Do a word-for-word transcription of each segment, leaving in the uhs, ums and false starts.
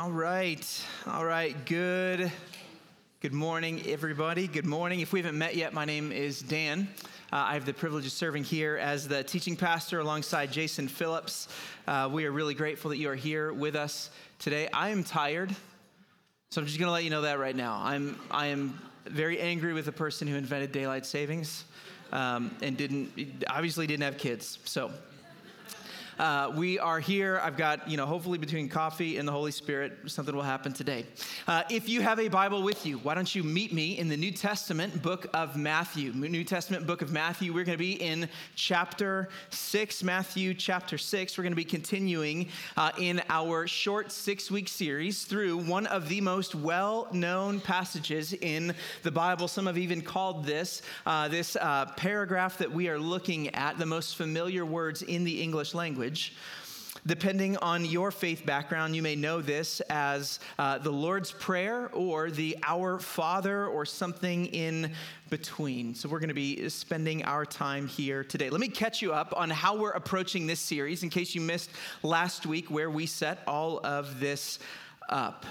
All right, all right, good. Good morning, everybody. Good morning. If we haven't met yet, my name is Dan. Uh, I have the privilege of serving here as the teaching pastor alongside Jason Phillips. Uh, we are really grateful that you are here with us today. I am tired, so I'm just going to let you know that right now. I'm I am very angry with the person who invented daylight savings um, and didn't obviously didn't have kids. So. Uh, we are here. I've got, you know, hopefully between coffee and the Holy Spirit, something will happen today. Uh, if you have a Bible with you, why don't you meet me in the New Testament book of Matthew? New Testament book of Matthew. We're going to be in chapter six, Matthew chapter six. We're going to be continuing uh, in our short six-week series through one of the most well-known passages in the Bible. Some have even called this, uh, this uh, paragraph that we are looking at, the most familiar words in the English language. Depending on your faith background, you may know this as uh, the Lord's Prayer or the Our Father or something in between. So we're going to be spending our time here today. Let me catch you up on how we're approaching this series in case you missed last week where we set all of this up.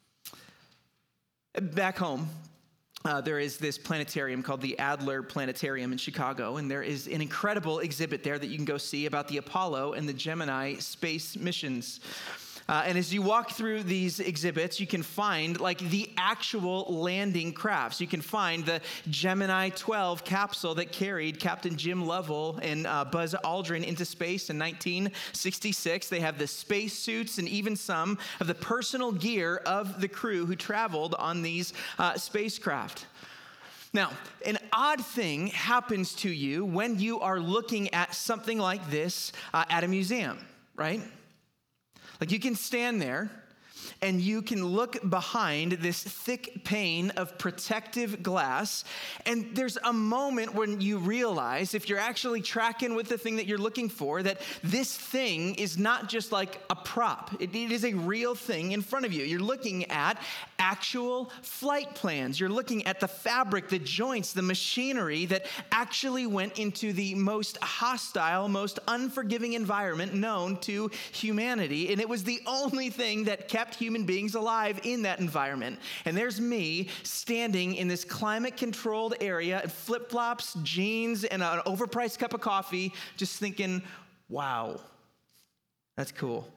Back home, Uh, there is this planetarium called the Adler Planetarium in Chicago, and there is an incredible exhibit there that you can go see about the Apollo and the Gemini space missions. Uh, and as you walk through these exhibits, you can find like the actual landing crafts. You can find the Gemini twelve capsule that carried Captain Jim Lovell and uh, Buzz Aldrin into space in nineteen sixty-six. They have the space suits and even some of the personal gear of the crew who traveled on these uh, spacecraft. Now, an odd thing happens to you when you are looking at something like this uh, at a museum, right? Like you can stand there and you can look behind this thick pane of protective glass, and there's a moment when you realize, if you're actually tracking with the thing that you're looking for, that this thing is not just like a prop. It, it is a real thing in front of you. You're looking at actual flight plans. You're looking at the fabric, the joints, the machinery that actually went into the most hostile, most unforgiving environment known to humanity, and it was the only thing that kept human beings alive in that environment. And there's me standing in this climate-controlled area in flip-flops, jeans, and an overpriced cup of coffee, just thinking, wow, that's cool.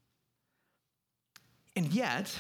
And yet,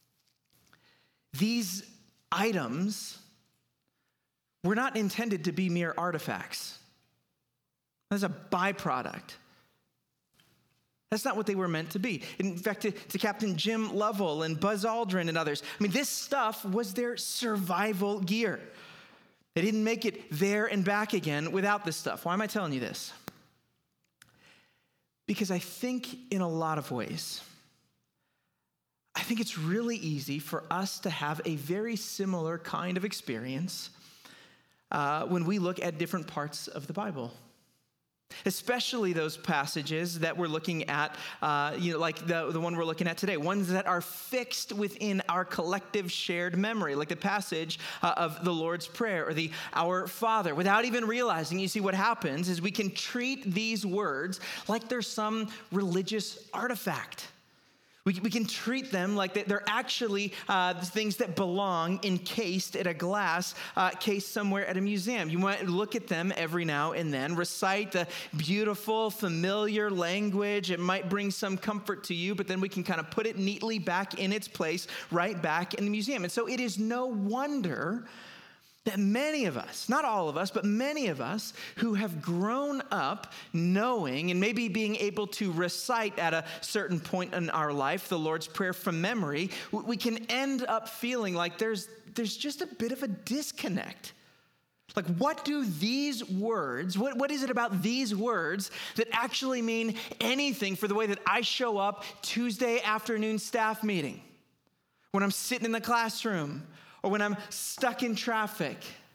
these items were not intended to be mere artifacts. That's a byproduct. That's not what they were meant to be. In fact, to, to Captain Jim Lovell and Buzz Aldrin and others, I mean, this stuff was their survival gear. They didn't make it there and back again without this stuff. Why am I telling you this? Because I think in a lot of ways, I think it's really easy for us to have a very similar kind of experience uh, when we look at different parts of the Bible. Especially those passages that we're looking at, uh, you know, like the, the one we're looking at today, ones that are fixed within our collective shared memory, like the passage uh, of the Lord's Prayer or the Our Father. Without even realizing, you see what happens is we can treat these words like they're some religious artifact. We, we can treat them like they're actually uh, things that belong encased in a glass uh, case somewhere at a museum. You might look at them every now and then, recite the beautiful, familiar language. It might bring some comfort to you, but then we can kind of put it neatly back in its place, right back in the museum. And so it is no wonder that many of us, not all of us, but many of us who have grown up knowing and maybe being able to recite at a certain point in our life the Lord's Prayer from memory, we can end up feeling like there's, there's just a bit of a disconnect. Like, what do these words, what, what is it about these words that actually mean anything for the way that I show up Tuesday afternoon staff meeting, when I'm sitting in the classroom, or when I'm stuck in traffic,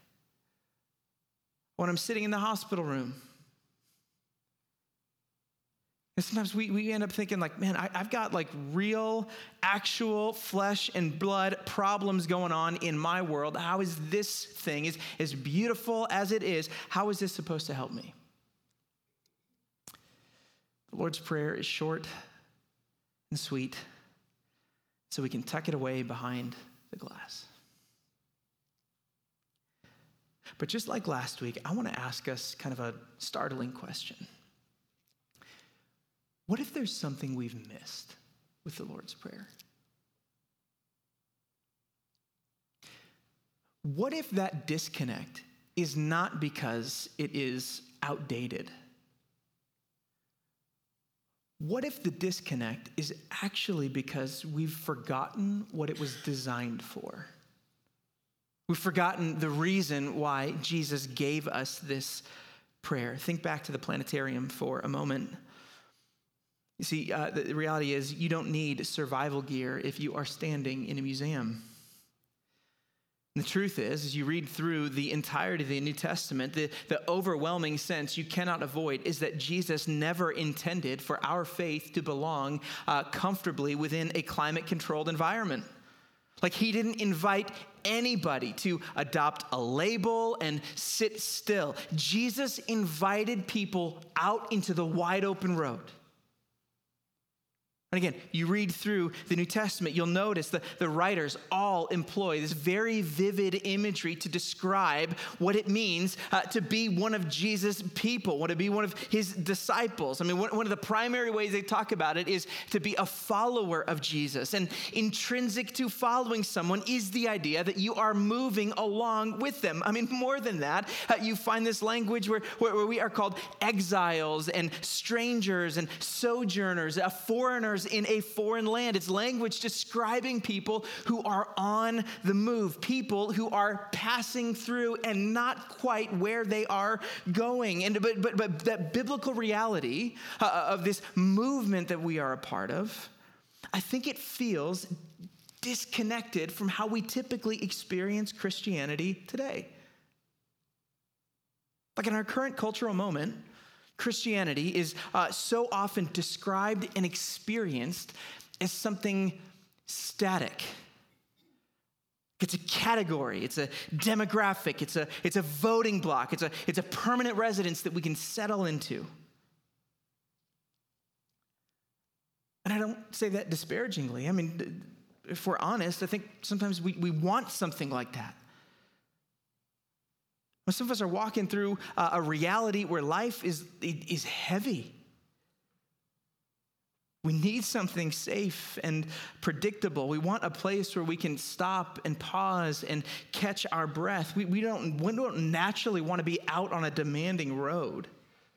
when I'm sitting in the hospital room? And sometimes we, we end up thinking like, man, I, I've got like real, actual flesh and blood problems going on in my world. How is this thing, as, as beautiful as it is, how is this supposed to help me? The Lord's Prayer is short and sweet. so we can tuck it away behind the glass. But just like last week, I want to ask us kind of a startling question. What if there's something we've missed with the Lord's Prayer? What if that disconnect is not because it is outdated? What if the disconnect is actually because we've forgotten what it was designed for? We've forgotten the reason why Jesus gave us this prayer. Think back to the planetarium for a moment. You see, uh, the reality is you don't need survival gear if you are standing in a museum. And the truth is, as you read through the entirety of the New Testament, the, the overwhelming sense you cannot avoid is that Jesus never intended for our faith to belong uh, comfortably within a climate-controlled environment. Like he didn't invite anybody to adopt a label and sit still. Jesus invited people out into the wide open road. And again, you read through the New Testament, you'll notice that the writers all employ this very vivid imagery to describe what it means uh, to be one of Jesus' people, what to be one of his disciples. I mean, one, one of the primary ways they talk about it is to be a follower of Jesus. And intrinsic to following someone is the idea that you are moving along with them. I mean, more than that, uh, you find this language where, where, where we are called exiles and strangers and sojourners, uh, foreigners in a foreign land. It's language describing people who are on the move, people who are passing through and not quite where they are going. And but but but that biblical reality uh, of this movement that we are a part of, I think it feels disconnected from how we typically experience Christianity today. Like in our current cultural moment, Christianity is uh, so often described and experienced as something static. It's a category, it's a demographic, it's a, it's a voting block, it's a, it's a permanent residence that we can settle into. And I don't say that disparagingly. I mean, if we're honest, I think sometimes we, we want something like that. Some of us are walking through uh, a reality where life is, is heavy. We need something safe and predictable. We want a place where we can stop and pause and catch our breath. We, we, don't, we don't naturally want to be out on a demanding road.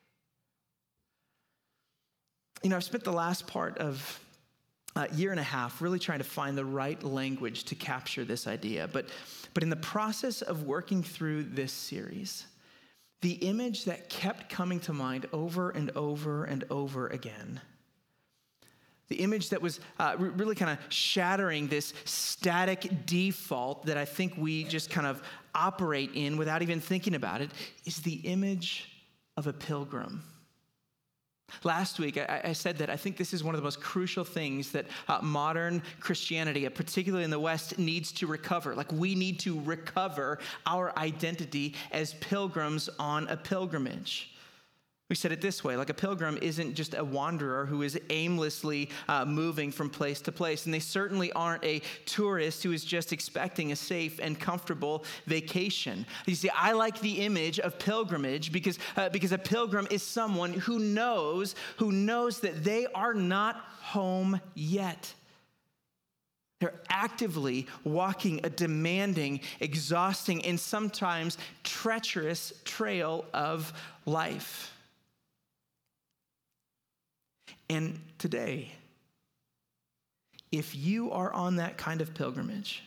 You know, I've spent the last part of a year and a half really trying to find the right language to capture this idea. But, but in the process of working through this series, the image that kept coming to mind over and over and over again, the image that was uh, really kind of shattering this static default that I think we just kind of operate in without even thinking about it, is the image of a pilgrim. Last week, I, I said that I think this is one of the most crucial things that uh, modern Christianity, particularly in the West, needs to recover. Like we need to recover our identity as pilgrims on a pilgrimage. We said it this way, like a pilgrim isn't just a wanderer who is aimlessly uh, moving from place to place. And they certainly aren't a tourist who is just expecting a safe and comfortable vacation. You see, I like the image of pilgrimage because, uh, because a pilgrim is someone who knows, who knows that they are not home yet. They're actively walking a demanding, exhausting, and sometimes treacherous trail of life. And today, if you are on that kind of pilgrimage,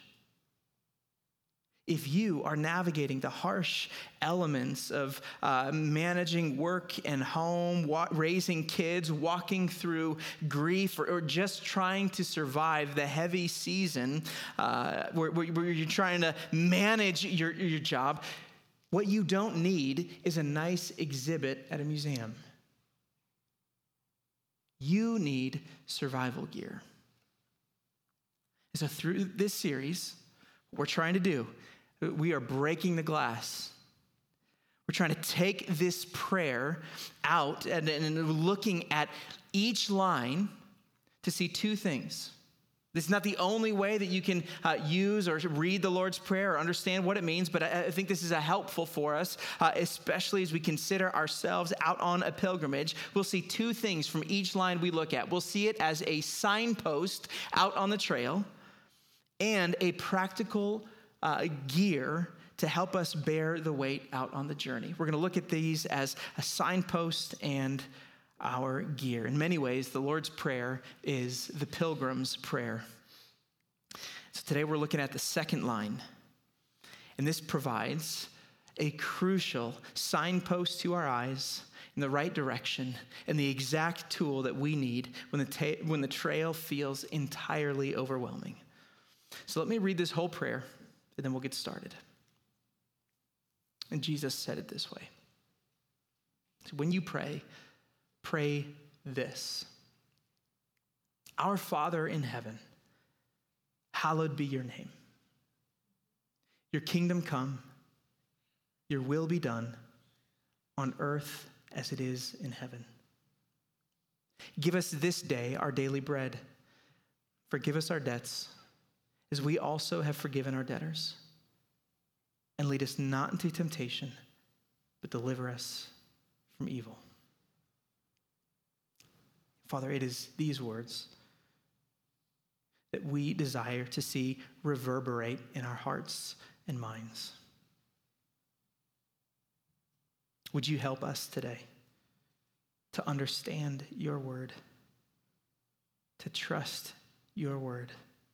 if you are navigating the harsh elements of uh, managing work and home, wa- raising kids, walking through grief, or, or just trying to survive the heavy season uh, where, where you're trying to manage your, your job, what you don't need is a nice exhibit at a museum. You need survival gear. So through this series, what we're trying to do, we are breaking the glass. We're trying to take this prayer out and, and looking at each line to see two things. This is not the only way that you can uh, use or read the Lord's Prayer or understand what it means, but I, I think this is a helpful for us, uh, especially as we consider ourselves out on a pilgrimage. We'll see two things from each line we look at. We'll see it as a signpost out on the trail and a practical uh, gear to help us bear the weight out on the journey. We're going to look at these as a signpost and our gear. In many ways, the Lord's Prayer is the pilgrim's prayer. So today we're looking at the second line, and this provides a crucial signpost to our eyes in the right direction and the exact tool that we need when the, ta- when the trail feels entirely overwhelming. So let me read this whole prayer, and then we'll get started. And Jesus said it this way. So when you pray, pray this: Our Father in heaven, hallowed be your name. Your kingdom come, your will be done on earth as it is in heaven. Give us this day our daily bread. Forgive us our debts, as we also have forgiven our debtors. And lead us not into temptation, but deliver us from evil. Father, it is these words that we desire to see reverberate in our hearts and minds. Would you help us today to understand your word, to trust your word?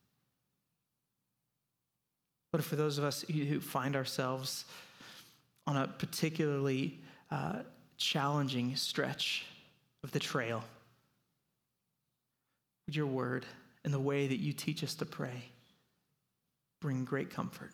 But for those of us who find ourselves on a particularly uh, challenging stretch of the trail, would your word and the way that you teach us to pray bring great comfort?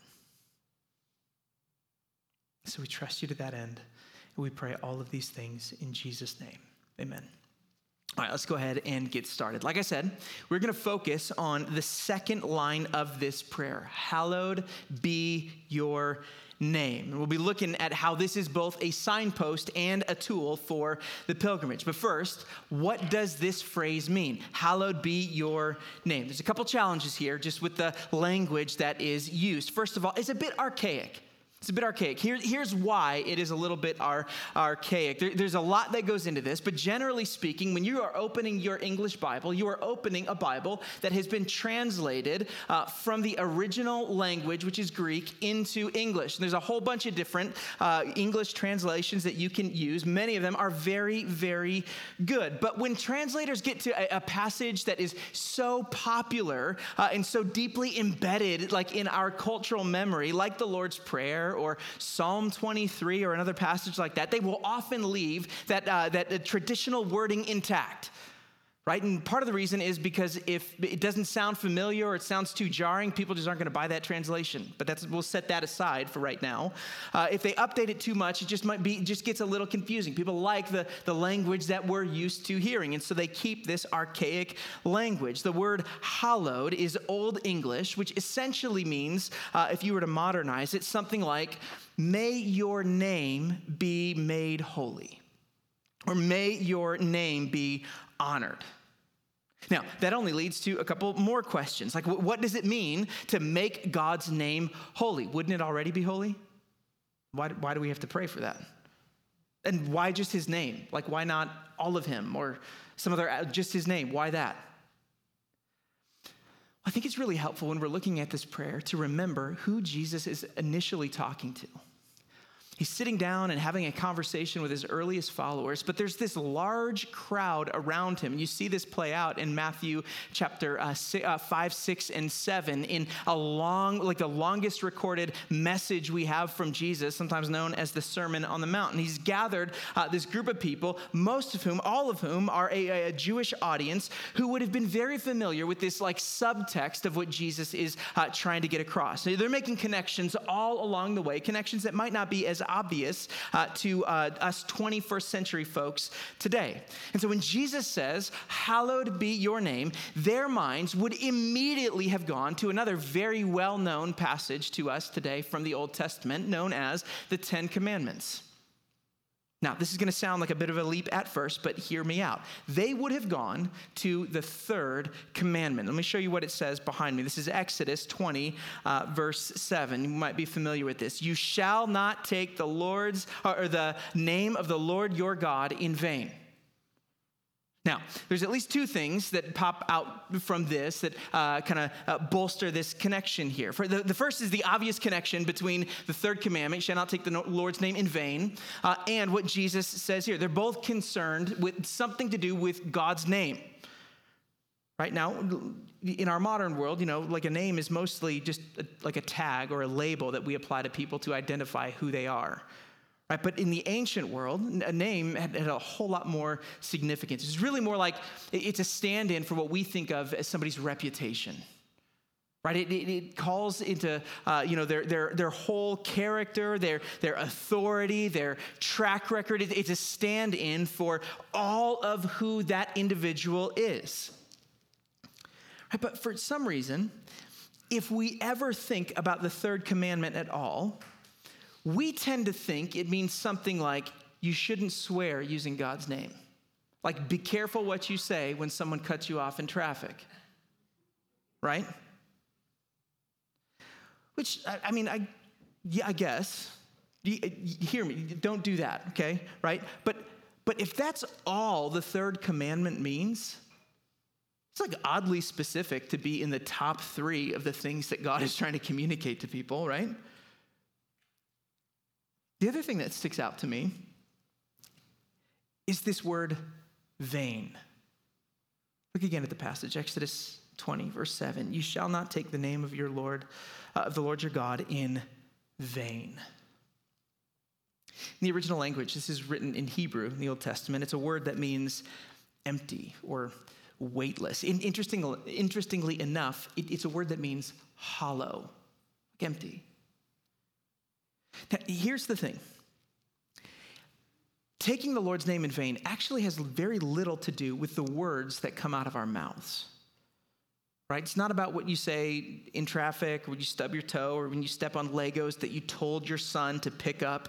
So we trust you to that end, and we pray all of these things in Jesus' name. Amen. All right, let's go ahead and get started. Like I said, we're going to focus on the second line of this prayer. Hallowed be your name. And we'll be looking at how this is both a signpost and a tool for the pilgrimage. But first, what does this phrase mean? Hallowed be your name. There's a couple challenges here just with the language that is used. First of all, it's a bit archaic. It's a bit archaic. Here, here's why it is a little bit ar- archaic. There, there's a lot that goes into this, but generally speaking, when you are opening your English Bible, you are opening a Bible that has been translated uh, from the original language, which is Greek, into English. And there's a whole bunch of different uh, English translations that you can use. Many of them are very, very good. But when translators get to a, a passage that is so popular uh, and so deeply embedded, like in our cultural memory, like the Lord's Prayer, or Psalm twenty-three or another passage like that, they will often leave that, uh, that uh, traditional wording intact, right? And part of the reason is because if it doesn't sound familiar or it sounds too jarring, people just aren't going to buy that translation. But that's, we'll set that aside for right now. Uh, if they update it too much, it just might be, it just gets a little confusing. People like the, the language that we're used to hearing, and so they keep this archaic language. The word hallowed is Old English, which essentially means, uh, if you were to modernize it, something like, may your name be made holy, or may your name be honored. Now, that only leads to a couple more questions. Like, what does it mean to make God's name holy? Wouldn't it already be holy? Why, why do we have to pray for that? And why just his name? Like, why not all of him or some other, just his name? Why that? I think it's really helpful when we're looking at this prayer to remember who Jesus is initially talking to. He's sitting down and having a conversation with his earliest followers, but there's this large crowd around him. You see this play out in Matthew chapter uh, six, uh, five, six, and seven in a long, like the longest recorded message we have from Jesus, sometimes known as the Sermon on the Mount. And he's gathered uh, this group of people, most of whom, all of whom are a, a Jewish audience who would have been very familiar with this like subtext of what Jesus is uh, trying to get across. So they're making connections all along the way, connections that might not be as obvious uh, to uh, us twenty-first century folks today. And so when Jesus says, hallowed be your name, their minds would immediately have gone to another very well-known passage to us today from the Old Testament known as the Ten Commandments. Now, this is going to sound like a bit of a leap at first, but hear me out. They would have gone to the third commandment. Let me show you what it says behind me. This is Exodus twenty, uh, verse seven. You might be familiar with this. You shall not take the Lord's or the name of the Lord your God in vain. Now, there's at least two things that pop out from this that uh, kind of uh, bolster this connection here. For the, the first is the obvious connection between the third commandment, you shall not take the Lord's name in vain, uh, and what Jesus says here. They're both concerned with something to do with God's name. Right now, in our modern world, you know, like a name is mostly just a, like a tag or a label that we apply to people to identify who they are. Right, but in the ancient world, a name had, had a whole lot more significance. It's really more like it's a stand-in for what we think of as somebody's reputation. Right, it, it, it calls into uh, you know their their their whole character, their their authority, their track record. It, it's a stand-in for all of who that individual is. Right, but for some reason, if we ever think about the third commandment at all, we tend to think it means something like you shouldn't swear using God's name. Like, be careful what you say when someone cuts you off in traffic. Right? Which, I, I mean, I, yeah, I guess. You, you hear me. Don't do that, okay? Right? But, but if that's all the third commandment means, it's like oddly specific to be in the top three of the things that God is trying to communicate to people, right? The other thing that sticks out to me is this word vain. Look again at the passage, Exodus twenty, verse seven. You shall not take the name of your Lord, uh, of the Lord your God in vain. In the original language, this is written in Hebrew in the Old Testament. It's a word that means empty or weightless. In, interesting, interestingly enough, it, it's a word that means hollow, like empty. Now, here's the thing. Taking the Lord's name in vain actually has very little to do with the words that come out of our mouths. Right? It's not about what you say in traffic, or when you stub your toe, or when you step on Legos that you told your son to pick up.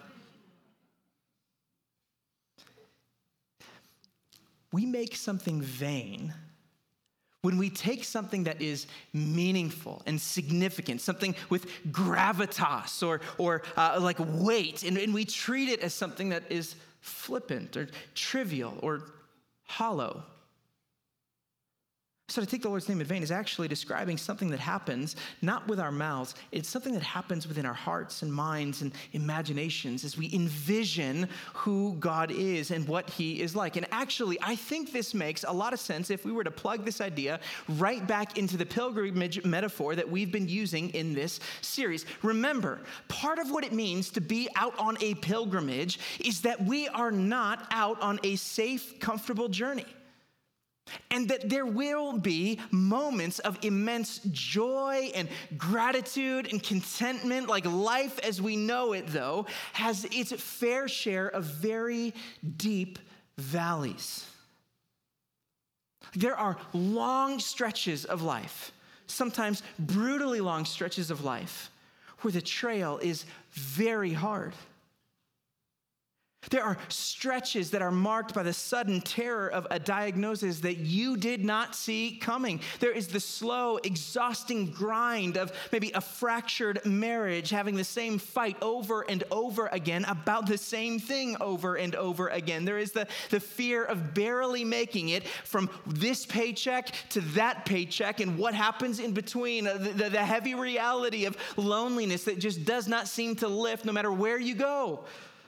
We make something vain when we take something that is meaningful and significant, something with gravitas or, or uh, like weight, and, and we treat it as something that is flippant or trivial or hollow. So to take the Lord's name in vain is actually describing something that happens not with our mouths. It's something that happens within our hearts and minds and imaginations as we envision who God is and what he is like. And actually, I think this makes a lot of sense if we were to plug this idea right back into the pilgrimage metaphor that we've been using in this series. Remember, part of what it means to be out on a pilgrimage is that we are not out on a safe, comfortable journey. And that there will be moments of immense joy and gratitude and contentment. Like life as we know it, though, has its fair share of very deep valleys. There are long stretches of life, sometimes brutally long stretches of life, where the trail is very hard. There are stretches that are marked by the sudden terror of a diagnosis that you did not see coming. There is the slow, exhausting grind of maybe a fractured marriage, having the same fight over and over again about the same thing over and over again. There is the, the fear of barely making it from this paycheck to that paycheck, and what happens in between, the, the, the heavy reality of loneliness that just does not seem to lift no matter where you go.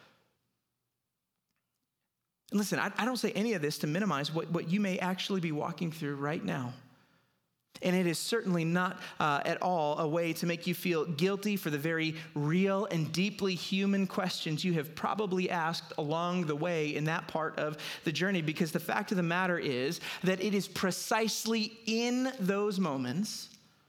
Listen, I, I don't say any of this to minimize what, what you may actually be walking through right now. And it is certainly not uh, at all a way to make you feel guilty for the very real and deeply human questions you have probably asked along the way in that part of the journey, because the fact of the matter is that it is precisely in those moments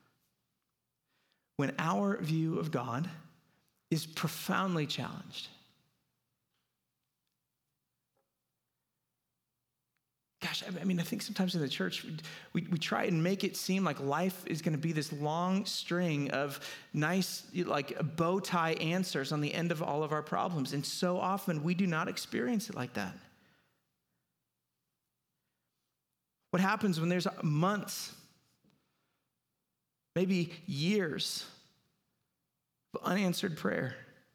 when our view of God is profoundly challenged. Gosh, gosh, I mean, I think sometimes in the church, we, we try and make it seem like life is going to be this long string of nice, like bow tie answers on the end of all of our problems. And so often we do not experience it like that. What happens when there's months, maybe years of unanswered prayer?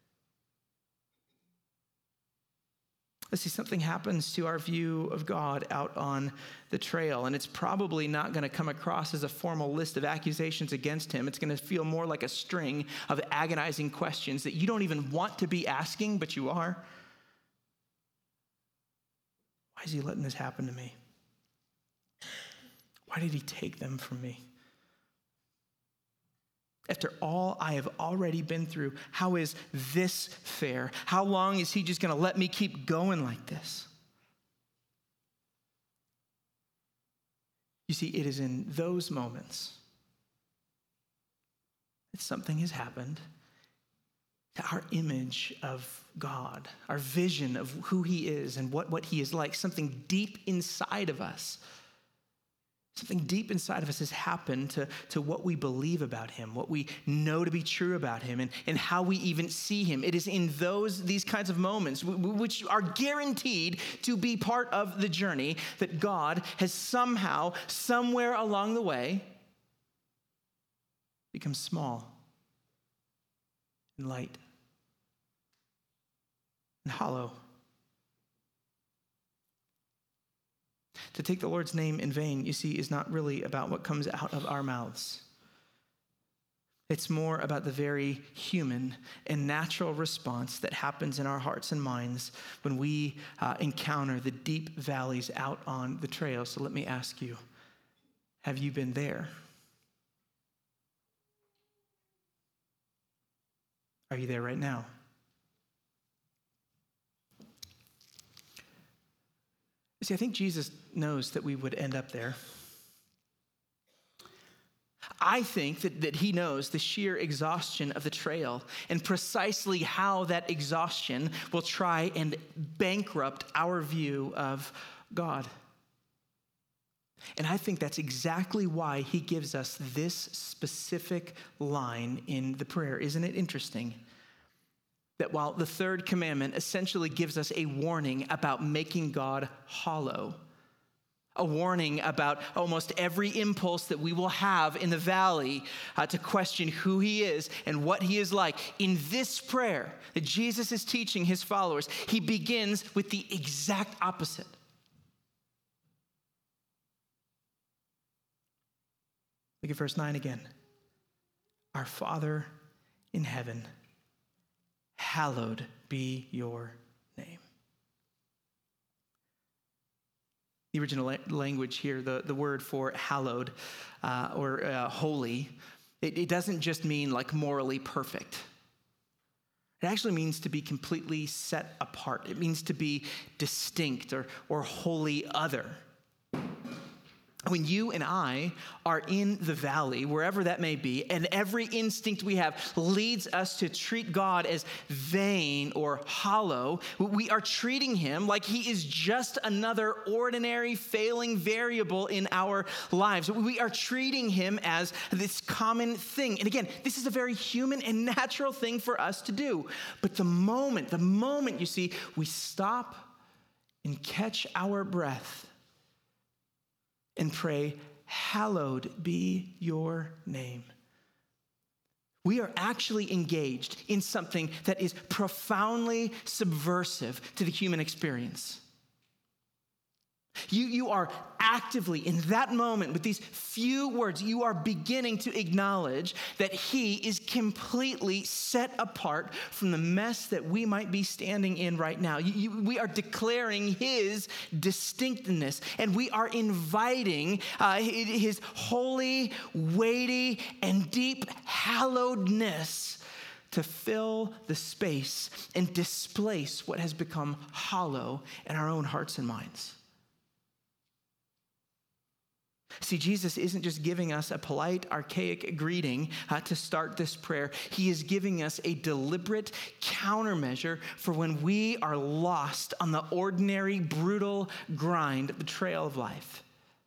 Let's see, something happens to our view of God out on the trail, and it's probably not going to come across as a formal list of accusations against him. It's going to feel more like a string of agonizing questions that you don't even want to be asking, but you are. Why is he letting this happen to me? Why did he take them from me? After all I have already been through, how is this fair? How long is he just going to let me keep going like this? You see, it is in those moments that something has happened. Our image of God, our vision of who he is and what, what he is like, something deep inside of us, something deep inside of us has happened to, to what we believe about him, what we know to be true about him, and, and how we even see him. It is in those these kinds of moments, which are guaranteed to be part of the journey, that God has somehow, somewhere along the way, become small and light and hollow. To take the Lord's name in vain, you see, is not really about what comes out of our mouths. It's more about the very human and natural response that happens in our hearts and minds when we uh, encounter the deep valleys out on the trail. So let me ask you, have you been there? Are you there right now? See, I think Jesus knows that we would end up there. I think that, that he knows the sheer exhaustion of the trail and precisely how that exhaustion will try and bankrupt our view of God. And I think that's exactly why he gives us this specific line in the prayer. Isn't it interesting? That while the third commandment essentially gives us a warning about making God hollow, a warning about almost every impulse that we will have in the valley uh, to question who he is and what he is like. In this prayer that Jesus is teaching his followers, he begins with the exact opposite. Look at verse nine again. Our Father in heaven, hallowed be your name. The original la- language here, the, the word for hallowed uh, or uh, holy, it, it doesn't just mean like morally perfect. It actually means to be completely set apart. It means to be distinct or, or wholly other. When you and I are in the valley, wherever that may be, and every instinct we have leads us to treat God as vain or hollow, we are treating him like he is just another ordinary failing variable in our lives. We are treating him as this common thing. And again, this is a very human and natural thing for us to do. But the moment, the moment, you see, we stop and catch our breath and pray, hallowed be your name, we are actually engaged in something that is profoundly subversive to the human experience. You, you are actively, in that moment, with these few words, you are beginning to acknowledge that he is completely set apart from the mess that we might be standing in right now. You, you, we are declaring his distinctness, and we are inviting uh, his holy, weighty, and deep hallowedness to fill the space and displace what has become hollow in our own hearts and minds. See, Jesus isn't just giving us a polite, archaic greeting uh, to start this prayer. He is giving us a deliberate countermeasure for when we are lost on the ordinary, brutal grind of the trail of life.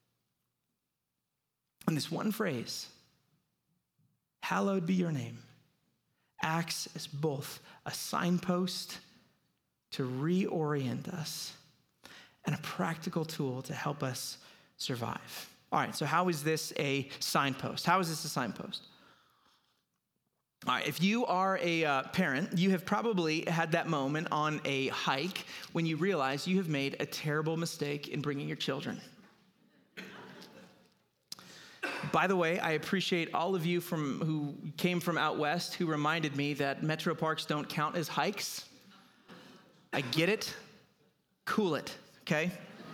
And this one phrase, hallowed be your name, acts as both a signpost to reorient us and a practical tool to help us survive. All right, so how is this a signpost? How is this a signpost? All right, if you are a uh, parent, you have probably had that moment on a hike when you realize you have made a terrible mistake in bringing your children. By the way, I appreciate all of you from who came from out west who reminded me that metro parks don't count as hikes. I get it. Cool it, okay?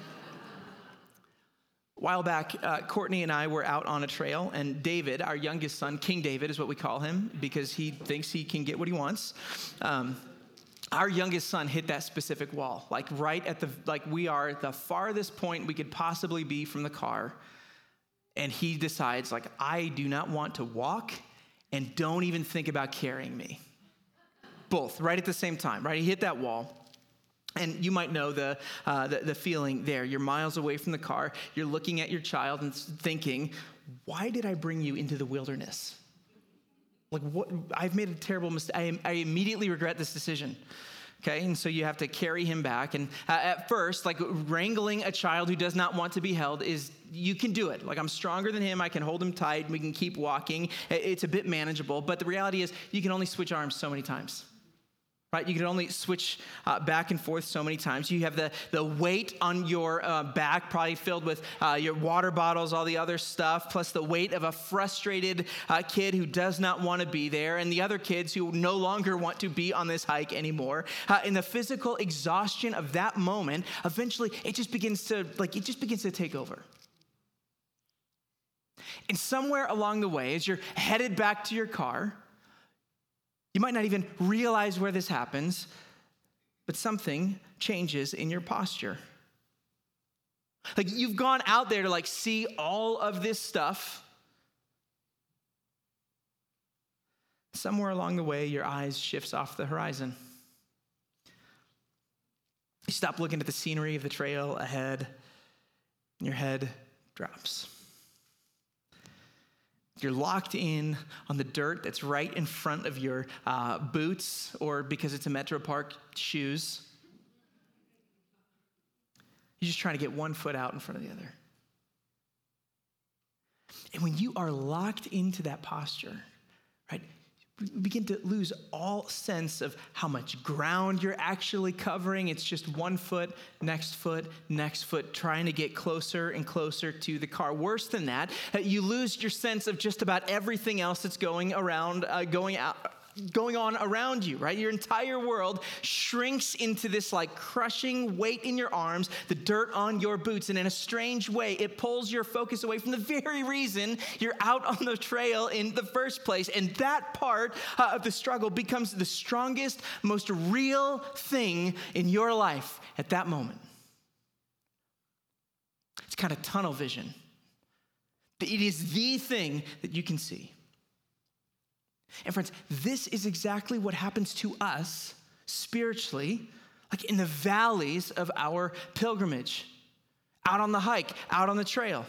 A while back, uh, Courtney and I were out on a trail, and David, our youngest son, King David is what we call him because he thinks he can get what he wants. Um, our youngest son hit that specific wall, like right at the, like we are at the farthest point we could possibly be from the car. And he decides, like, I do not want to walk and don't even think about carrying me. Both, right at the same time, right? He hit that wall. And you might know the, uh, the the feeling there. You're miles away from the car. You're looking at your child and thinking, why did I bring you into the wilderness? Like, what? I've made a terrible mistake. I, I immediately regret this decision. Okay, and so you have to carry him back. And uh, at first, like wrangling a child who does not want to be held is, you can do it. Like, I'm stronger than him. I can hold him tight. We can keep walking. It's a bit manageable. But the reality is you can only switch arms so many times. Right? You can only switch uh, back and forth so many times. You have the, the weight on your uh, back, probably filled with uh, your water bottles, all the other stuff, plus the weight of a frustrated uh, kid who does not want to be there, and the other kids who no longer want to be on this hike anymore. Uh, and the physical exhaustion of that moment, eventually, it just begins to, like, it just begins to take over. And somewhere along the way, as you're headed back to your car, you might not even realize where this happens, but something changes in your posture. Like, you've gone out there to like see all of this stuff. Somewhere along the way, your eyes shifts off the horizon. You stop looking at the scenery of the trail ahead, and your head drops. You're locked in on the dirt that's right in front of your uh, boots, or because it's a Metro Park, shoes. You're just trying to get one foot out in front of the other. And when you are locked into that posture, right, you begin to lose all sense of how much ground you're actually covering. It's just one foot, next foot, next foot, trying to get closer and closer to the car. Worse than that, you lose your sense of just about everything else that's going around, uh, going out, going on around you, right? Your entire world shrinks into this like crushing weight in your arms, the dirt on your boots, and in a strange way, it pulls your focus away from the very reason you're out on the trail in the first place. And that part uh, of the struggle becomes the strongest, most real thing in your life at that moment. It's kind of tunnel vision. It is the thing that you can see. And friends, this is exactly what happens to us spiritually, like in the valleys of our pilgrimage, out on the hike, out on the trail.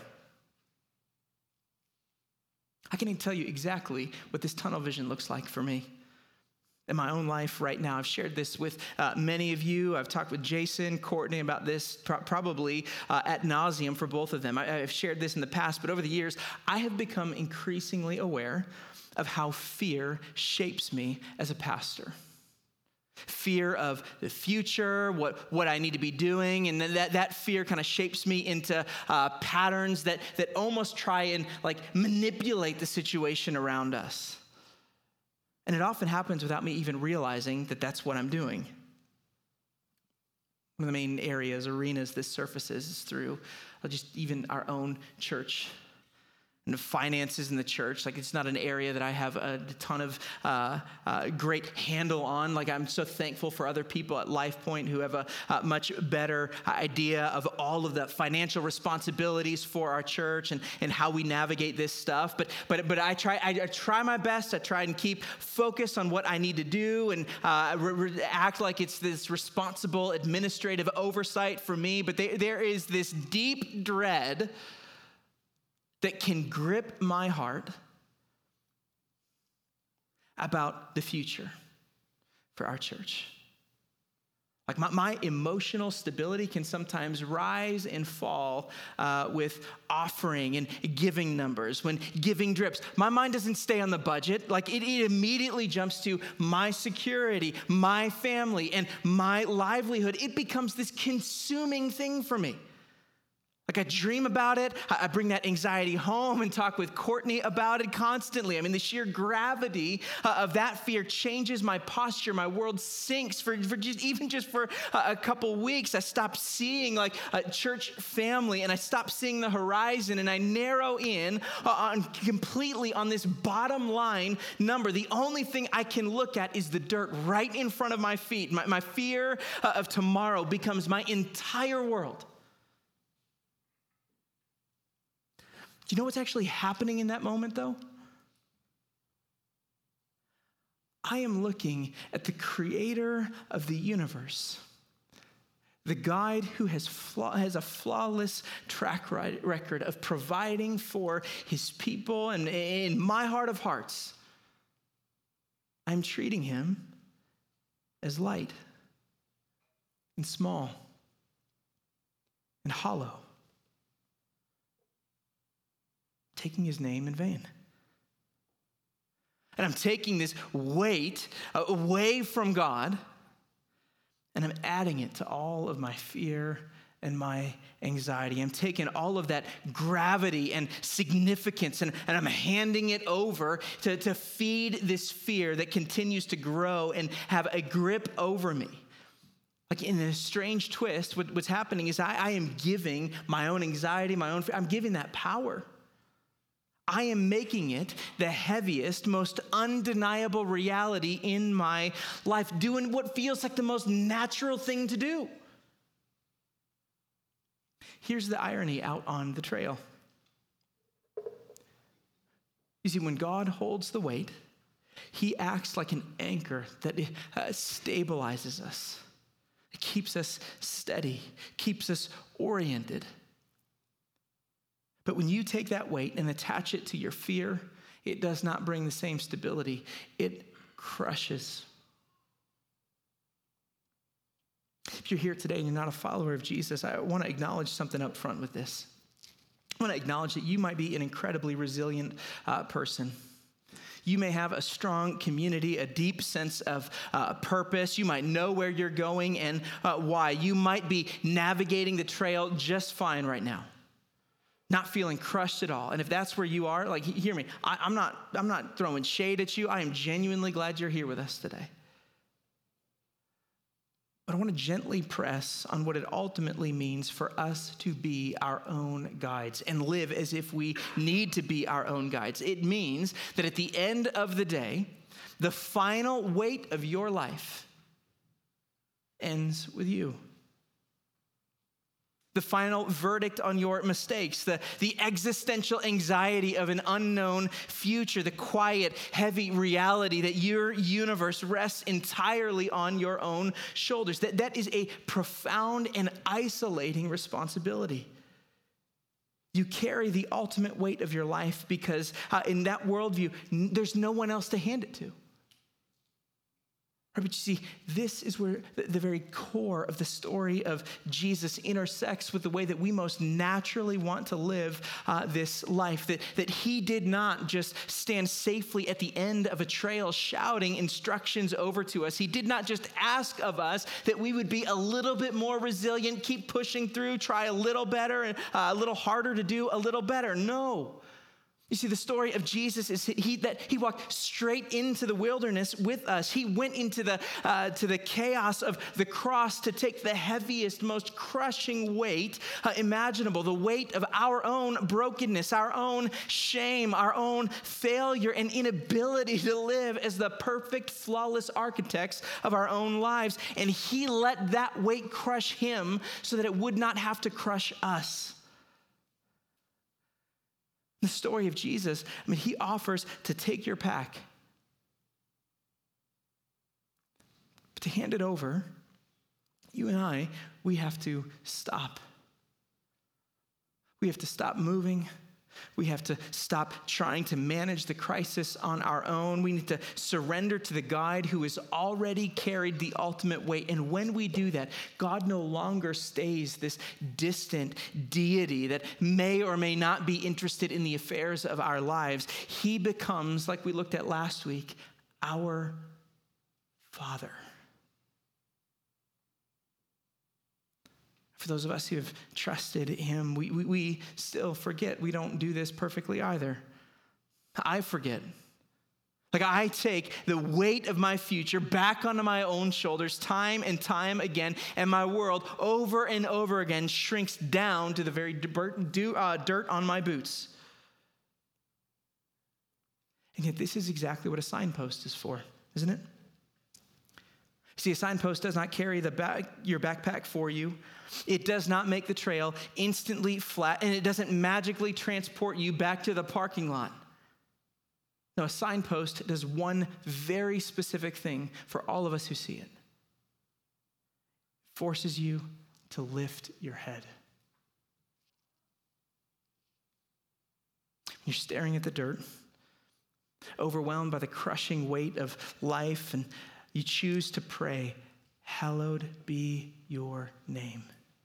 I can even tell you exactly what this tunnel vision looks like for me in my own life right now. I've shared this with uh, many of you. I've talked with Jason, Courtney about this pro- probably uh, ad nauseum for both of them. I, I've shared this in the past, but over the years, I have become increasingly aware of how fear shapes me as a pastor. Fear of the future, what, what I need to be doing, and then that, that fear kind of shapes me into uh, patterns that, that almost try and like manipulate the situation around us. And it often happens without me even realizing that that's what I'm doing. One of the main areas, arenas this surfaces is through just even our own church. and finances in the church. Like, it's not an area that I have a ton of uh, uh, great handle on. Like, I'm so thankful for other people at LifePoint who have a, a much better idea of all of the financial responsibilities for our church and, and how we navigate this stuff. But but but I try I, I try my best. I try and keep focused on what I need to do and uh, re- re- act like it's this responsible administrative oversight for me. But they, there is this deep dread that can grip my heart about the future for our church. Like my, my emotional stability can sometimes rise and fall uh, with offering and giving numbers, when giving drips. My mind doesn't stay on the budget. Like it, it immediately jumps to my security, my family, and my livelihood. It becomes this consuming thing for me. Like I dream about it. I bring that anxiety home and talk with Courtney about it constantly. I mean, the sheer gravity uh, of that fear changes my posture. My world sinks for, for just, even just for a, a couple weeks. I stop seeing like a church family, and I stop seeing the horizon, and I narrow in uh, on completely on this bottom line number. The only thing I can look at is the dirt right in front of my feet. My, my fear uh, of tomorrow becomes my entire world. Do you know what's actually happening in that moment, though? I am looking at the creator of the universe, the God who has, flaw, has a flawless track record of providing for his people. And in my heart of hearts, I'm treating him as light and small and hollow, taking his name in vain. And I'm taking this weight away from God, and I'm adding it to all of my fear and my anxiety. I'm taking all of that gravity and significance, and, and I'm handing it over to, to feed this fear that continues to grow and have a grip over me. Like in a strange twist, what, what's happening is I, I am giving my own anxiety, my own fear, I'm giving that power. I am making it the heaviest, most undeniable reality in my life, doing what feels like the most natural thing to do. Here's the irony out on the trail. You see, when God holds the weight, he acts like an anchor that uh, stabilizes us. It keeps us steady, keeps us oriented. But when you take that weight and attach it to your fear, it does not bring the same stability. It crushes. If you're here today and you're not a follower of Jesus, I want to acknowledge something up front with this. I want to acknowledge that you might be an incredibly resilient uh, person. You may have a strong community, a deep sense of uh, purpose. You might know where you're going and uh, why. You might be navigating the trail just fine right now, not feeling crushed at all. And if that's where you are, like, hear me. I, I'm not, I'm not throwing shade at you. I am genuinely glad you're here with us today. But I want to gently press on what it ultimately means for us to be our own guides and live as if we need to be our own guides. It means that at the end of the day, the final weight of your life ends with you. The final verdict on your mistakes, the, the existential anxiety of an unknown future, the quiet, heavy reality that your universe rests entirely on your own shoulders. That, that is a profound and isolating responsibility. You carry the ultimate weight of your life because uh, in that worldview, n- there's no one else to hand it to. Right, but you see, this is where the, the very core of the story of Jesus intersects with the way that we most naturally want to live uh, this life. That, that he did not just stand safely at the end of a trail shouting instructions over to us. He did not just ask of us that we would be a little bit more resilient, keep pushing through, try a little better, and uh, a little harder to do, a little better. No. You see, the story of Jesus is he that he walked straight into the wilderness with us. He went into the uh, to the chaos of the cross to take the heaviest, most crushing weight uh, imaginable, the weight of our own brokenness, our own shame, our own failure and inability to live as the perfect, flawless architects of our own lives. And he let that weight crush him so that it would not have to crush us. The story of Jesus, I mean, he offers to take your pack, but to hand it over, you and I, we have to stop. We have to stop moving. We have to stop trying to manage the crisis on our own. We need to surrender to the guide who has already carried the ultimate weight. And when we do that, God no longer stays this distant deity that may or may not be interested in the affairs of our lives. He becomes, like we looked at last week, our Father. For those of us who have trusted him, we, we, we still forget. We don't do this perfectly either. I forget. Like I take the weight of my future back onto my own shoulders time and time again, and my world over and over again shrinks down to the very dirt on my boots. And yet this is exactly what a signpost is for, isn't it? See, a signpost does not carry the back, your backpack for you. It does not make the trail instantly flat, and it doesn't magically transport you back to the parking lot. No, a signpost does one very specific thing for all of us who see it. It forces you to lift your head. You're staring at the dirt, overwhelmed by the crushing weight of life, and you choose to pray, hallowed be your name.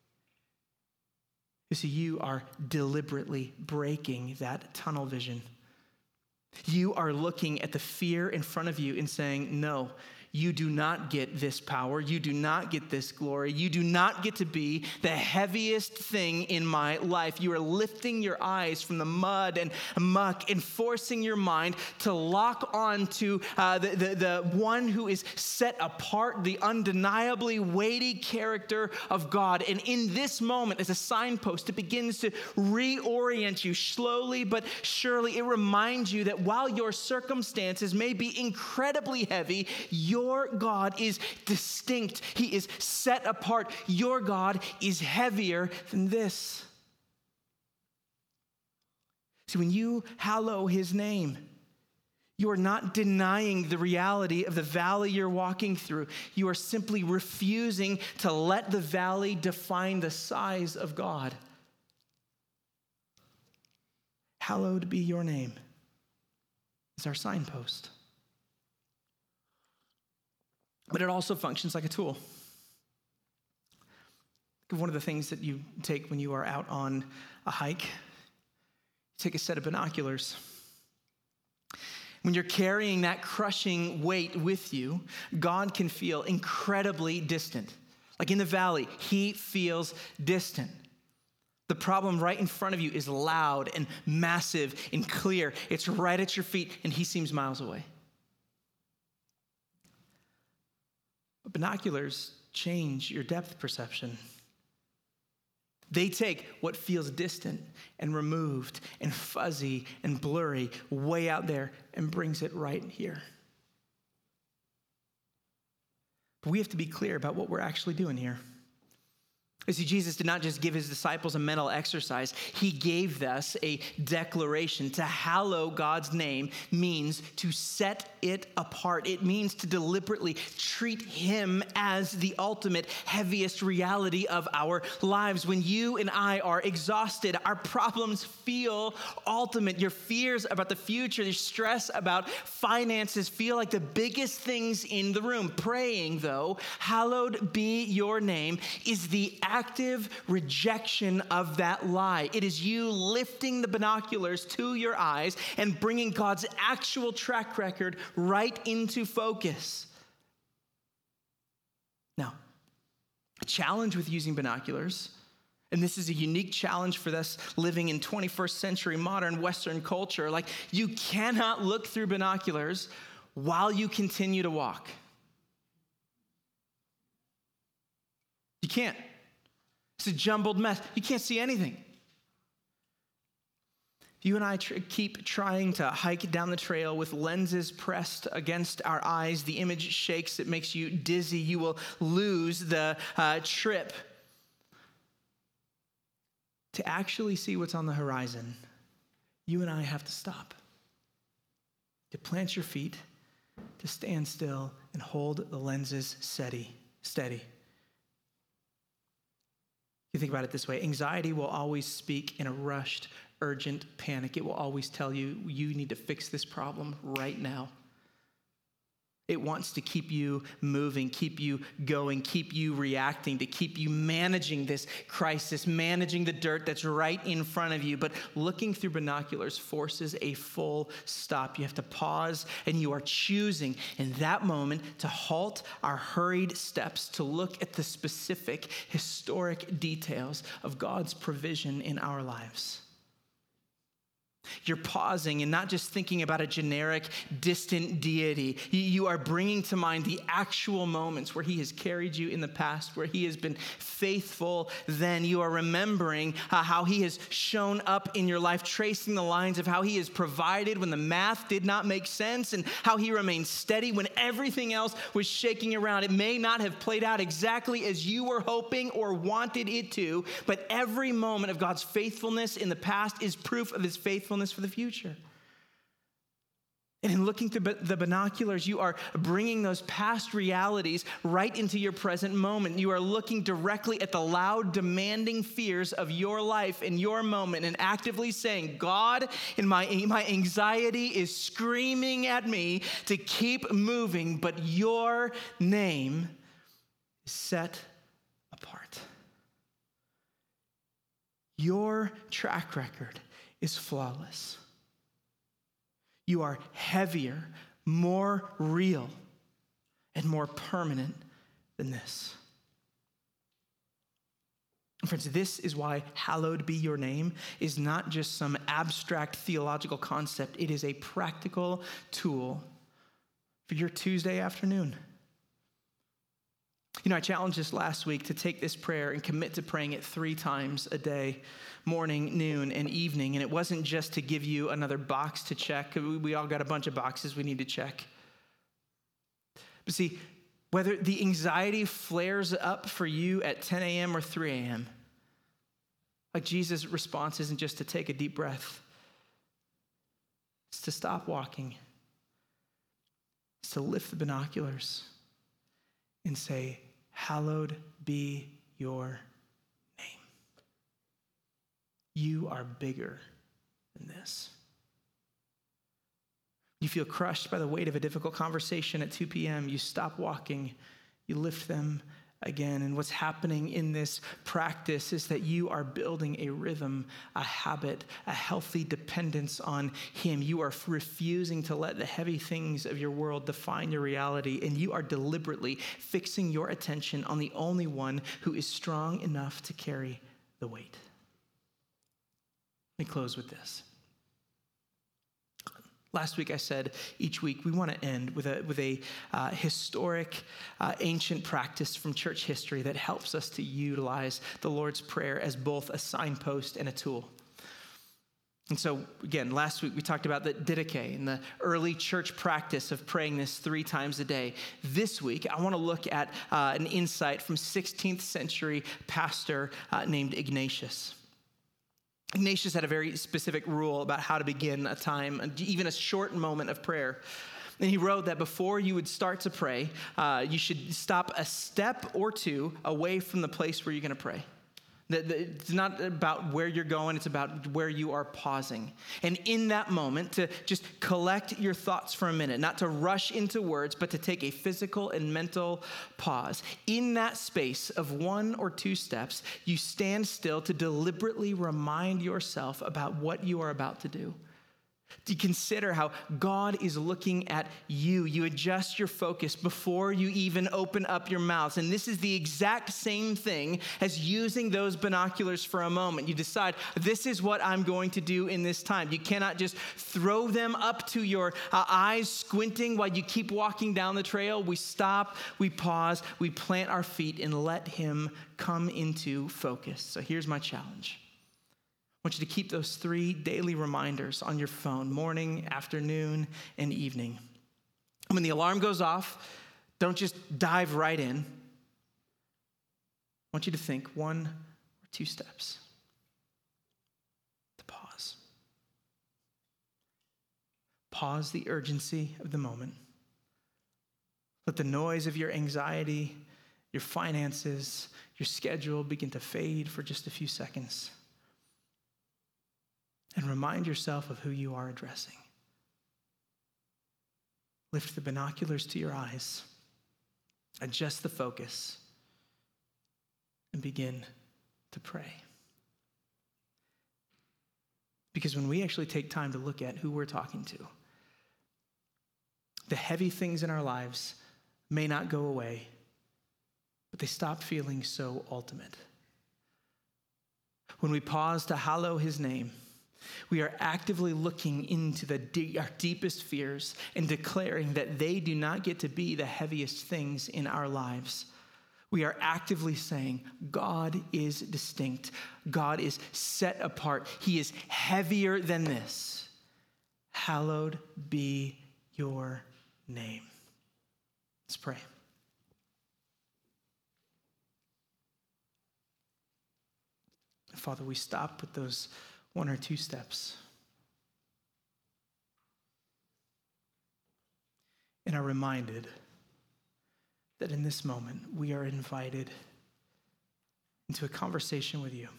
You see, you are deliberately breaking that tunnel vision. You are looking at the fear in front of you and saying, no, you do not get this power. You do not get this glory. You do not get to be the heaviest thing in my life. You are lifting your eyes from the mud and muck and forcing your mind to lock on to uh, the, the, the one who is set apart, the undeniably weighty character of God. And in this moment, as a signpost, it begins to reorient you slowly but surely. It reminds you that while your circumstances may be incredibly heavy, your Your God is distinct. He is set apart. Your God is heavier than this. See, when you hallow his name, you are not denying the reality of the valley you're walking through. You are simply refusing to let the valley define the size of God. Hallowed be your name is our signpost. But it also functions like a tool. One of the things that you take when you are out on a hike, you take a set of binoculars. When you're carrying that crushing weight with you, God can feel incredibly distant. Like in the valley, he feels distant. The problem right in front of you is loud and massive and clear. It's right at your feet, and he seems miles away. But binoculars change your depth perception. They take what feels distant and removed and fuzzy and blurry way out there and brings it right here. But we have to be clear about what we're actually doing here. You see, Jesus did not just give his disciples a mental exercise. He gave us a declaration. To hallow God's name means to set it apart. It means to deliberately treat him as the ultimate, heaviest reality of our lives. When you and I are exhausted, our problems feel ultimate. Your fears about the future, your stress about finances feel like the biggest things in the room. Praying, though, hallowed be your name, is the active rejection of that lie. It is you lifting the binoculars to your eyes and bringing God's actual track record right into focus. Now, a challenge with using binoculars And this is a unique challenge for us living in twenty-first century modern Western culture. Like, you cannot look through binoculars while you continue to walk. You can't. It's a jumbled mess. You can't see anything. If you and I tr- keep trying to hike down the trail with lenses pressed against our eyes, the image shakes, it makes you dizzy, you will lose the uh, trip. To actually see what's on the horizon, you and I have to stop. To plant your feet, to stand still and hold the lenses steady, steady. You think about it this way: anxiety will always speak in a rushed, urgent panic. It will always tell you, you need to fix this problem right now. It wants to keep you moving, keep you going, keep you reacting, to keep you managing this crisis, managing the dirt that's right in front of you. But looking through binoculars forces a full stop. You have to pause, and you are choosing in that moment to halt our hurried steps to look at the specific historic details of God's provision in our lives. You're pausing and not just thinking about a generic, distant deity. You are bringing to mind the actual moments where he has carried you in the past, where he has been faithful then. You are remembering uh, how he has shown up in your life, tracing the lines of how he has provided when the math did not make sense, and how he remained steady when everything else was shaking around. It may not have played out exactly as you were hoping or wanted it to, but every moment of God's faithfulness in the past is proof of his faithfulness for the future. And in looking through the binoculars, you are bringing those past realities right into your present moment. You are looking directly at the loud, demanding fears of your life in your moment and actively saying, God, in my, my anxiety is screaming at me to keep moving, but your name is set apart. Your track record is flawless. You are heavier, more real, and more permanent than this. Friends, this is why hallowed be your name is not just some abstract theological concept. It is a practical tool for your Tuesday afternoon. You know, I challenged us last week to take this prayer and commit to praying it three times a day, morning, noon, and evening. And it wasn't just to give you another box to check. We all got a bunch of boxes we need to check. But see, whether the anxiety flares up for you at ten a.m. or three a.m., like Jesus' response isn't just to take a deep breath. It's to stop walking. It's to lift the binoculars and say, hallowed be your name. You are bigger than this. You feel crushed by the weight of a difficult conversation at two p.m. You stop walking, you lift them again. And what's happening in this practice is that you are building a rhythm, a habit, a healthy dependence on him. You are refusing to let the heavy things of your world define your reality, and you are deliberately fixing your attention on the only one who is strong enough to carry the weight. Let me close with this. Last week I said each week we want to end with a with a uh, historic, uh, ancient practice from church history that helps us to utilize the Lord's Prayer as both a signpost and a tool. And so, again, last week we talked about the Didache and the early church practice of praying this three times a day. This week, I want to look at uh, an insight from sixteenth century pastor uh, named Ignatius. Ignatius had a very specific rule about how to begin a time, even a short moment of prayer. And he wrote that before you would start to pray, uh, you should stop a step or two away from the place where you're going to pray. That it's not about where you're going, it's about where you are pausing. And in that moment, to just collect your thoughts for a minute, not to rush into words, but to take a physical and mental pause. In that space of one or two steps, you stand still to deliberately remind yourself about what you are about to do. Do you consider how God is looking at you? You adjust your focus before you even open up your mouths. And this is the exact same thing as using those binoculars for a moment. You decide, this is what I'm going to do in this time. You cannot just throw them up to your uh, eyes, squinting while you keep walking down the trail. We stop, we pause, we plant our feet and let him come into focus. So here's my challenge. I want you to keep those three daily reminders on your phone, morning, afternoon, and evening. When the alarm goes off, don't just dive right in. I want you to think one or two steps. To pause. Pause the urgency of the moment. Let the noise of your anxiety, your finances, your schedule begin to fade for just a few seconds. And remind yourself of who you are addressing. Lift the binoculars to your eyes. Adjust the focus. And begin to pray. Because when we actually take time to look at who we're talking to, the heavy things in our lives may not go away, but they stop feeling so ultimate. When we pause to hallow his name, we are actively looking into the de- our deepest fears and declaring that they do not get to be the heaviest things in our lives. We are actively saying, God is distinct. God is set apart. He is heavier than this. Hallowed be your name. Let's pray. Father, we stop with those one or two steps and are reminded that in this moment we are invited into a conversation with you.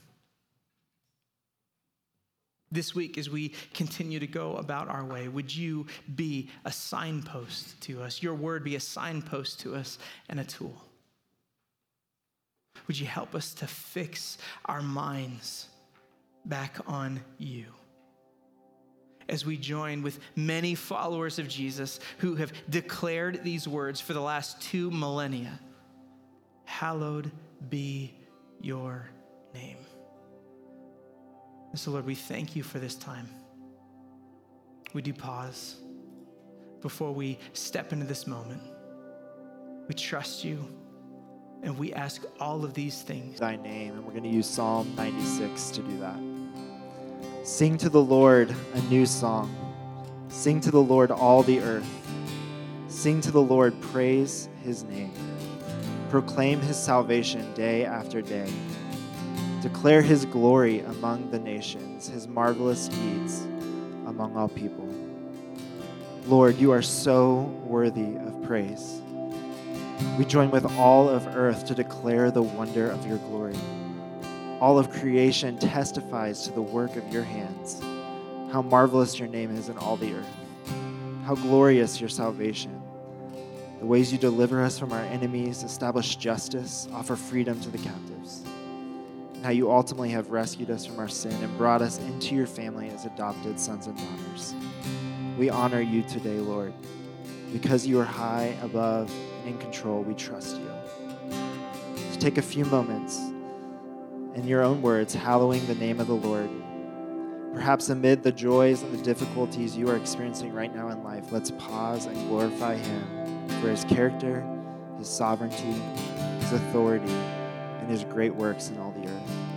This week, as we continue to go about our way, would you be a signpost to us, your word be a signpost to us and a tool? Would you help us to fix our minds back on you as we join with many followers of Jesus who have declared these words for the last two millennia? Hallowed be your name. And so, Lord, we thank you for this time. We do pause before we step into this moment. We trust you, and we ask all of these things. Thy name, and we're going to use Psalm ninety-six to do that. Sing to the Lord a new song. Sing to the Lord all the earth. Sing to the Lord, praise his name. Proclaim his salvation day after day. Declare his glory among the nations, his marvelous deeds among all people. Lord, you are so worthy of praise. We join with all of earth to declare the wonder of your glory. All of creation testifies to the work of your hands. How marvelous your name is in all the earth. How glorious your salvation. The ways you deliver us from our enemies, establish justice, offer freedom to the captives. And how you ultimately have rescued us from our sin and brought us into your family as adopted sons and daughters. We honor you today, Lord. Because you are high above and in control, we trust you. So take a few moments, in your own words, hallowing the name of the Lord. Perhaps amid the joys and the difficulties you are experiencing right now in life, let's pause and glorify him for his character, his sovereignty, his authority, and his great works in all the earth.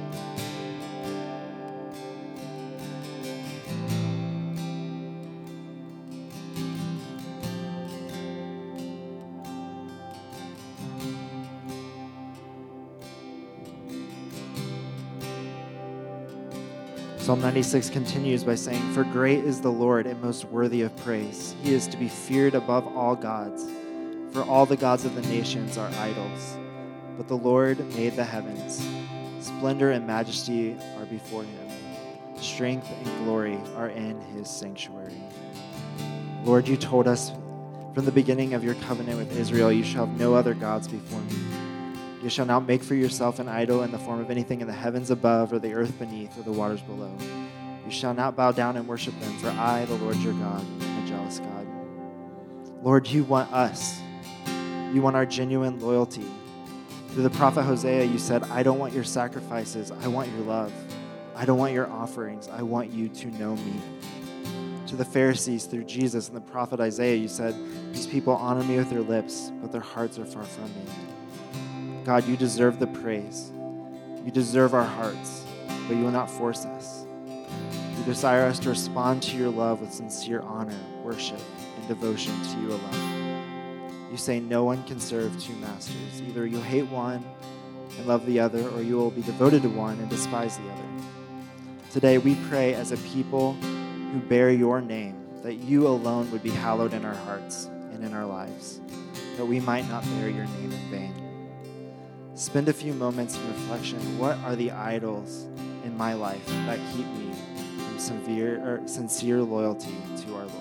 Psalm ninety-six continues by saying, "For great is the Lord and most worthy of praise. He is to be feared above all gods. For all the gods of the nations are idols. But the Lord made the heavens. Splendor and majesty are before him. Strength and glory are in his sanctuary." Lord, you told us from the beginning of your covenant with Israel, you shall have no other gods before me. You shall not make for yourself an idol in the form of anything in the heavens above or the earth beneath or the waters below. You shall not bow down and worship them, for I, the Lord your God, am a jealous God. Lord, you want us. You want our genuine loyalty. Through the prophet Hosea, you said, I don't want your sacrifices. I want your love. I don't want your offerings. I want you to know me. To the Pharisees, through Jesus and the prophet Isaiah, you said, these people honor me with their lips, but their hearts are far from me. God, you deserve the praise. You deserve our hearts, but you will not force us. You desire us to respond to your love with sincere honor, worship, and devotion to you alone. You say no one can serve two masters. Either you hate one and love the other, or you will be devoted to one and despise the other. Today we pray as a people who bear your name, that you alone would be hallowed in our hearts and in our lives, that we might not bear your name in vain. Spend a few moments in reflection. What are the idols in my life that keep me from severe, or sincere loyalty to our Lord?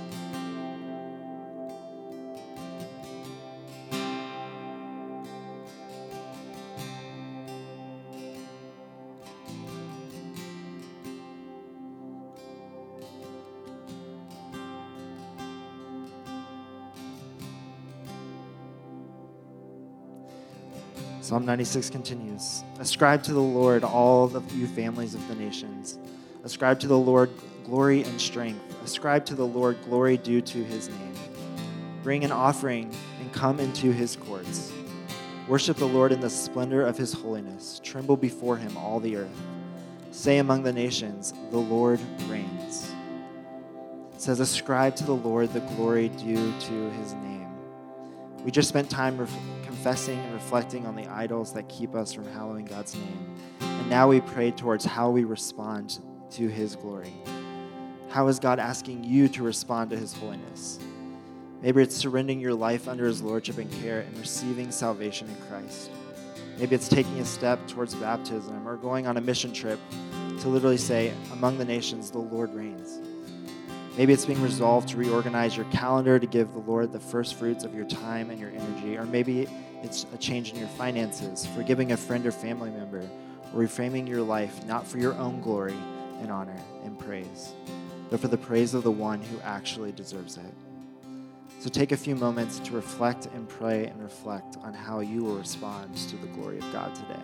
Psalm ninety-six continues. Ascribe to the Lord all the you families of the nations. Ascribe to the Lord glory and strength. Ascribe to the Lord glory due to his name. Bring an offering and come into his courts. Worship the Lord in the splendor of his holiness. Tremble before him, all the earth. Say among the nations, the Lord reigns. It says, ascribe to the Lord the glory due to his name. We just spent time ref- confessing and reflecting on the idols that keep us from hallowing God's name. And now we pray towards how we respond to his glory. How is God asking you to respond to his holiness? Maybe it's surrendering your life under his lordship and care and receiving salvation in Christ. Maybe it's taking a step towards baptism or going on a mission trip to literally say, among the nations, the Lord reigns. Maybe it's being resolved to reorganize your calendar to give the Lord the first fruits of your time and your energy. Or maybe it's a change in your finances, forgiving a friend or family member, or reframing your life not for your own glory and honor and praise, but for the praise of the one who actually deserves it. So take a few moments to reflect and pray and reflect on how you will respond to the glory of God today.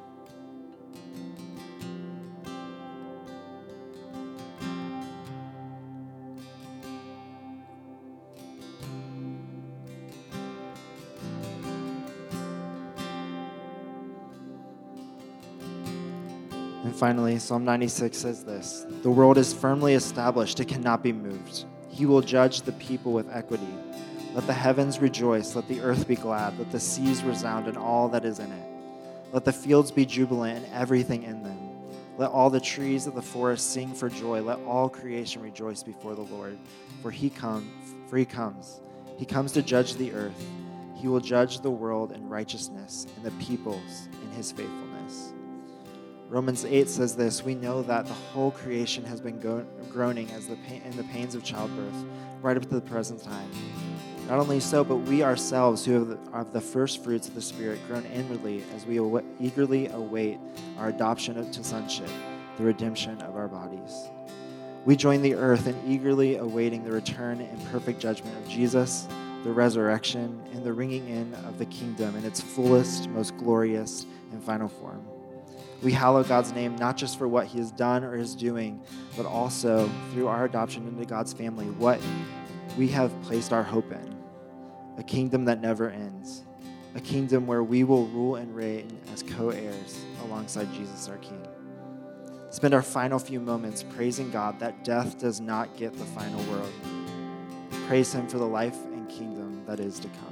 And finally, Psalm ninety-six says this, the world is firmly established, it cannot be moved. He will judge the people with equity. Let the heavens rejoice, let the earth be glad, let the seas resound and all that is in it. Let the fields be jubilant and everything in them. Let all the trees of the forest sing for joy. Let all creation rejoice before the Lord. For he comes, for he comes. He comes to judge the earth. He will judge the world in righteousness and the peoples in his faithfulness. Romans eight says this, we know that the whole creation has been go- groaning as the pain, in the pains of childbirth right up to the present time. Not only so, but we ourselves who have the, have the first fruits of the Spirit groan inwardly as we aw- eagerly await our adoption to sonship, the redemption of our bodies. We join the earth in eagerly awaiting the return and perfect judgment of Jesus, the resurrection, and the ringing in of the kingdom in its fullest, most glorious, and final form. We hallow God's name not just for what he has done or is doing, but also through our adoption into God's family, what we have placed our hope in, a kingdom that never ends, a kingdom where we will rule and reign as co-heirs alongside Jesus our King. Spend our final few moments praising God that death does not get the final word. Praise him for the life and kingdom that is to come.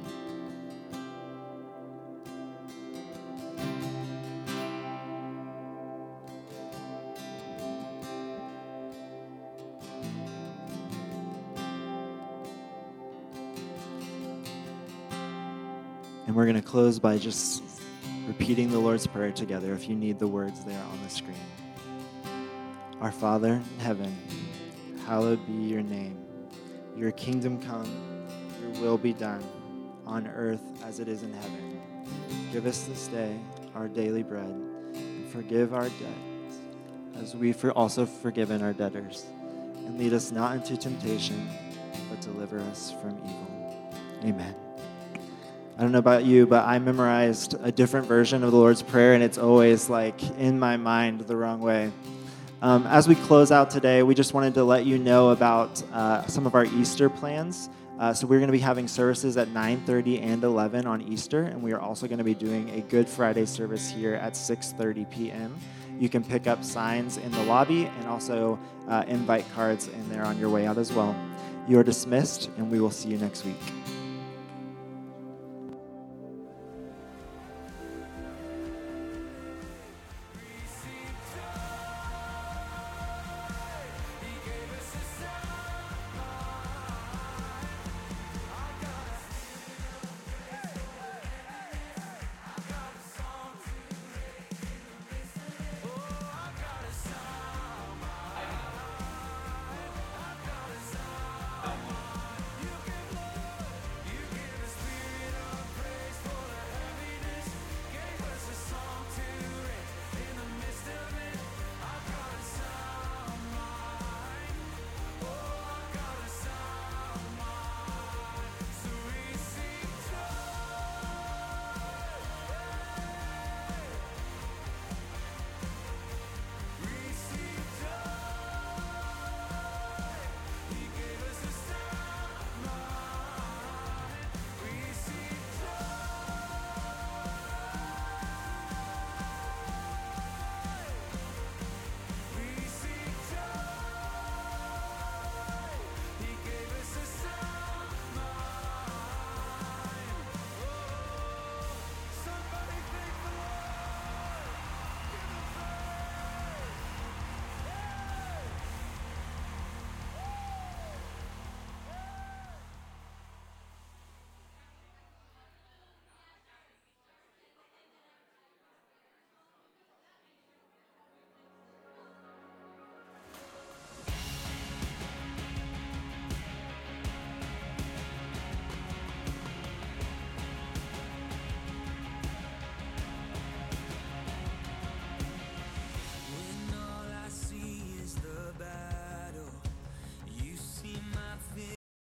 And we're going to close by just repeating the Lord's Prayer together if you need the words there on the screen. Our Father in heaven, hallowed be your name. Your kingdom come, your will be done, on earth as it is in heaven. Give us this day our daily bread, and forgive our debts as we for also forgiven our debtors. And lead us not into temptation, but deliver us from evil. Amen. I don't know about you, but I memorized a different version of the Lord's Prayer, and it's always like in my mind the wrong way. Um, as we close out today, we just wanted to let you know about uh, some of our Easter plans. Uh, so we're going to be having services at nine thirty and eleven on Easter, and we are also going to be doing a Good Friday service here at six thirty p.m. You can pick up signs in the lobby and also uh, invite cards in there on your way out as well. You are dismissed, and we will see you next week.